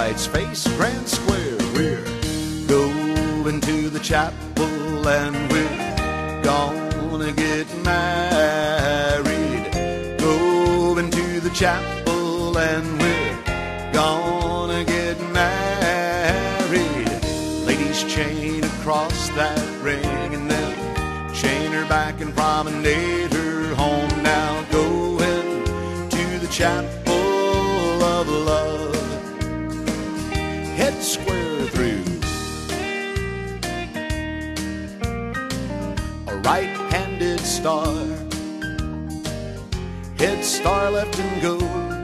Sides face Grand Square. We're going to the chapel and we're gonna get married. Going to the chapel and we're gonna get married. Ladies chain across that ring and then chain her back and promenade her home. Now going to the chapel of love, head square through. A right-handed star, head star left and go.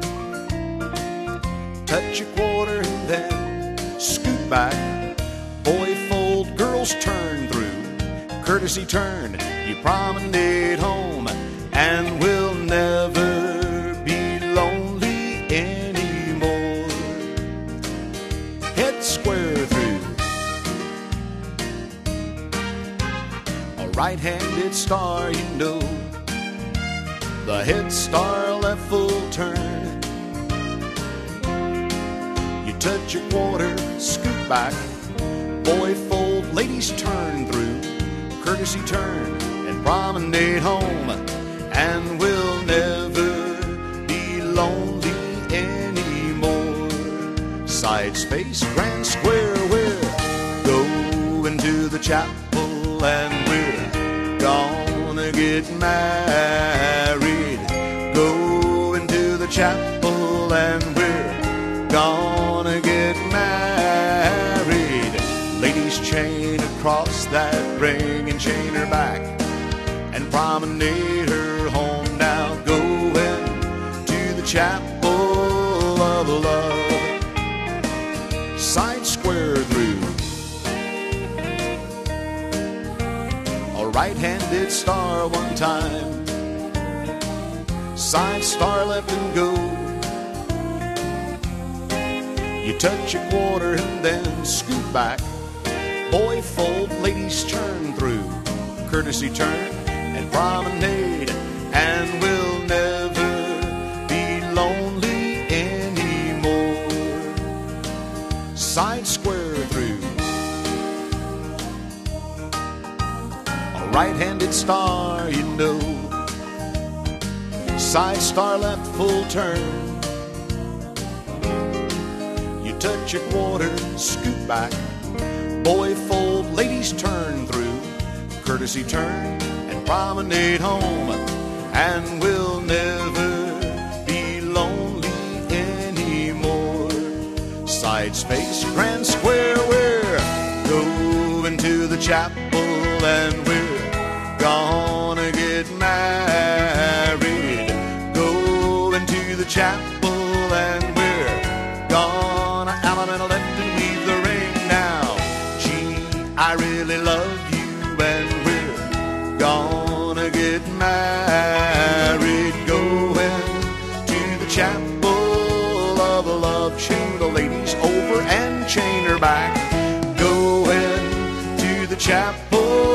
Touch a quarter and then scoot back. Boy fold, girls turn through. Courtesy turn, you promenade home, and we'll never be lonely anymore. Head square through. A right-handed star, you know. The head star left full turn. You touch a quarter, scoot back. Boy fold, ladies turn through. Courtesy turn and promenade home, and we'll never be lonely anymore. Sides face Grand Square. We're going to the chapel and we're gonna get married. Going to the chapel and we're gonna get married. Ladies chain across that ring and chain her back and promenade her home. Now going to the chapel of love, side square through. A right-handed star one time, side star left and go. You touch a quarter and then scoot back. Boy fold, ladies turn through. Courtesy turn and promenade, and we'll never be lonely anymore. Side square through. A right-handed star, you know. Side star left full turn. You touch a quarter, scoot back. Boy fold, ladies turn through. Courtesy turn and promenade home, and we'll never be lonely anymore. Sides face Grand Square. We're going to the chapel and we're gonna get married. Going to the chapel and we're gonna element left and leave the ring. Now I really love you and we're gonna get married. Going to the chapel of love, chain the ladies over and chain her back. Going to the chapel